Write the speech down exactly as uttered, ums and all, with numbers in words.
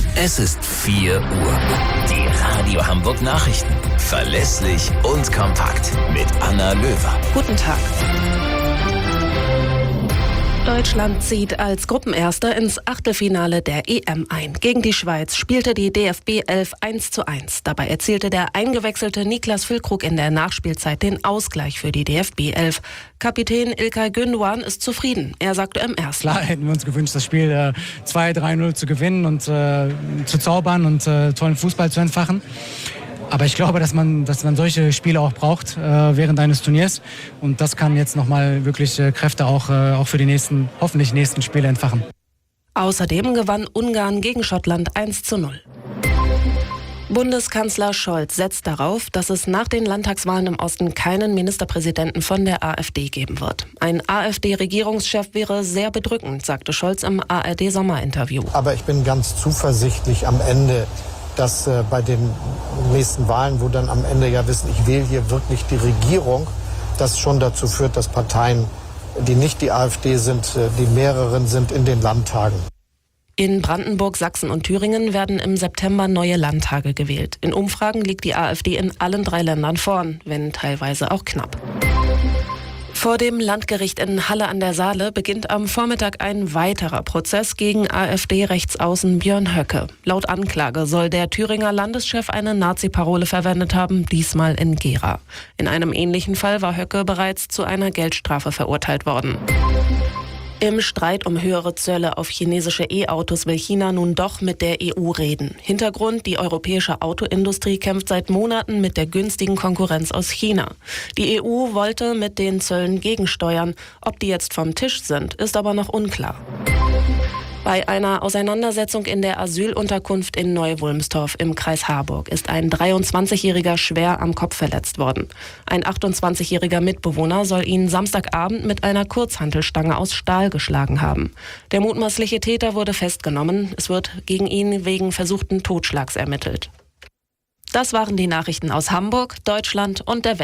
Es ist vier Uhr. Die Radio Hamburg Nachrichten. Verlässlich und kompakt mit Anna Löwer. Guten Tag. Deutschland zieht als Gruppenerster ins Achtelfinale der E M ein. Gegen die Schweiz spielte die D F B elf eins zu eins. Dabei erzielte der eingewechselte Niklas Füllkrug in der Nachspielzeit den Ausgleich für die D F B elf. Kapitän İlkay Gündoğan ist zufrieden. Er sagte im ersten. Klar hätten wir uns gewünscht, das Spiel äh, zwei drei null zu gewinnen und äh, zu zaubern und äh, tollen Fußball zu entfachen. Aber ich glaube, dass man, dass man solche Spiele auch braucht äh, während eines Turniers. Und das kann jetzt nochmal wirklich äh, Kräfte auch, äh, auch für die nächsten, hoffentlich nächsten Spiele entfachen. Außerdem gewann Ungarn gegen Schottland eins zu null. Bundeskanzler Scholz setzt darauf, dass es nach den Landtagswahlen im Osten keinen Ministerpräsidenten von der AfD geben wird. Ein AfD-Regierungschef wäre sehr bedrückend, sagte Scholz im A R D-Sommerinterview. Aber ich bin ganz zuversichtlich am Ende, dass äh, bei den nächsten Wahlen, wo dann am Ende ja wissen, ich wähle hier wirklich die Regierung, das schon dazu führt, dass Parteien, die nicht die AfD sind, äh, die mehreren sind in den Landtagen. In Brandenburg, Sachsen und Thüringen werden im September neue Landtage gewählt. In Umfragen liegt die AfD in allen drei Ländern vorn, wenn teilweise auch knapp. Vor dem Landgericht in Halle an der Saale beginnt am Vormittag ein weiterer Prozess gegen AfD-Rechtsaußen Björn Höcke. Laut Anklage soll der Thüringer Landeschef eine Nazi-Parole verwendet haben, diesmal in Gera. In einem ähnlichen Fall war Höcke bereits zu einer Geldstrafe verurteilt worden. Im Streit um höhere Zölle auf chinesische E-Autos will China nun doch mit der E U reden. Hintergrund: Die europäische Autoindustrie kämpft seit Monaten mit der günstigen Konkurrenz aus China. Die E U wollte mit den Zöllen gegensteuern. Ob die jetzt vom Tisch sind, ist aber noch unklar. Bei einer Auseinandersetzung in der Asylunterkunft in Neu-Wulmstorf im Kreis Harburg ist ein dreiundzwanzigjähriger schwer am Kopf verletzt worden. Ein achtundzwanzigjähriger Mitbewohner soll ihn Samstagabend mit einer Kurzhantelstange aus Stahl geschlagen haben. Der mutmaßliche Täter wurde festgenommen. Es wird gegen ihn wegen versuchten Totschlags ermittelt. Das waren die Nachrichten aus Hamburg, Deutschland und der Welt.